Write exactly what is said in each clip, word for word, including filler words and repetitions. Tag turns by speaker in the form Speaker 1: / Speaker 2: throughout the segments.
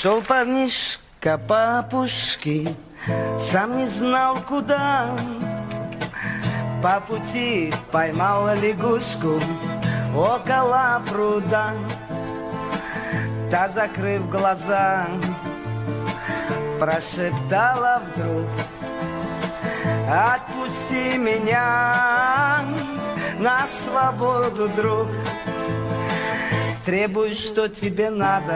Speaker 1: Шел парнишка по опушке, сам не знал куда. По пути поймал лягушку около пруда. Та, закрыв глаза, прошептала вдруг: отпусти меня на свободу, друг. Требуй, что тебе надо,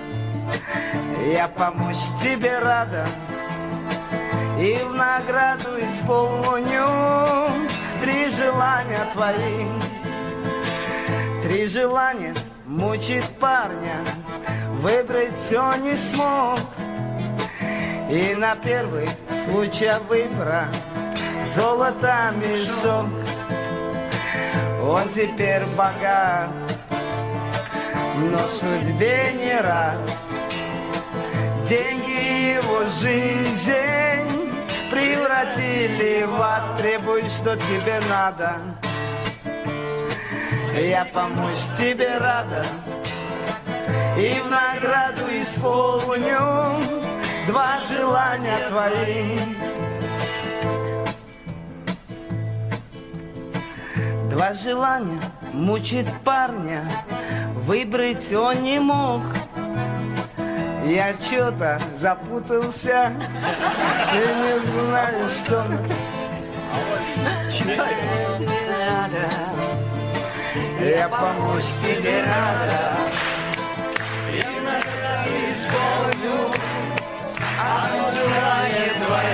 Speaker 1: я помочь тебе рада, и в награду исполню три желания твои. Три желания мучит парня, выбрать все не смог. И на первый случай выбора золото мешок. Он теперь богат, но судьбе не рад. Деньги его жизнь превратили в ад. Требуй, что тебе надо, я помочь тебе рада, и в награду исполню два желания твои. Два желания мучит парня, выбрать он не мог. Я что-то запутался и не знаю, что. Я помочь тебе рада, и в награду исполню одно желание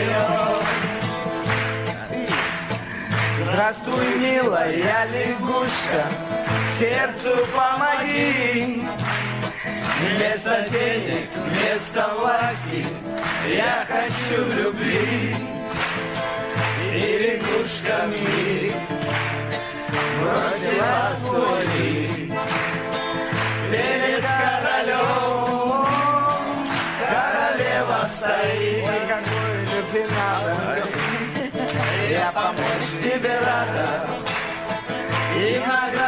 Speaker 1: твое. Здравствуй, милая лягушка, сердцу помоги. Вместо денег, вместо власти я хочу любви. И лягушками бросила свой лик перед королем. Королева стоит. Ой, какой любви надо, я помочь тебе рада, и награда